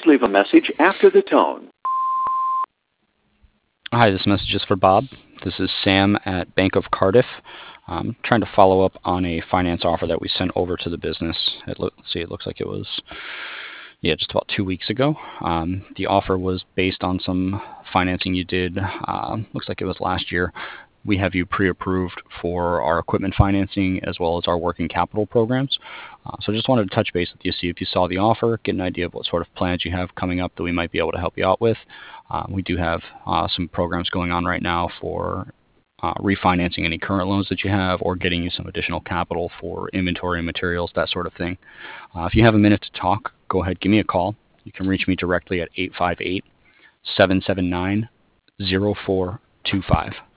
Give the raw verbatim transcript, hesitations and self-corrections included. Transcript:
leave a message after the tone. Hi, this message is for Bob. This is Sam at Bank of Cardiff. I'm trying to follow up on a finance offer that we sent over to the business. It look, let's see, it looks like it was, yeah, just about two weeks ago. Um, the offer was based on some financing you did, uh, looks like it was last year. We have you pre-approved for our equipment financing as well as our working capital programs. Uh, so I just wanted to touch base with you, see if you saw the offer, get an idea of what sort of plans you have coming up that we might be able to help you out with. Uh, we do have uh, some programs going on right now for uh, refinancing any current loans that you have or getting you some additional capital for inventory and materials, that sort of thing. Uh, if you have a minute to talk, go ahead, give me a call. You can reach me directly at eight five eight, seven seven nine, zero four two five.